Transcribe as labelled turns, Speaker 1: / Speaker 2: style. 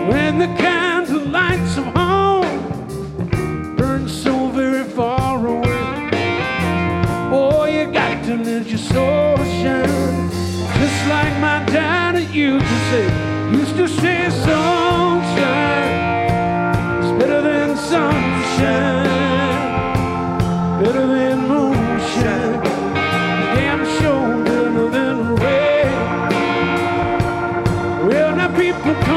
Speaker 1: when the candle lights of home burn so very far away. Oh, you got to let your soul shine, just like my daddy used to say sunshine is better than sunshine.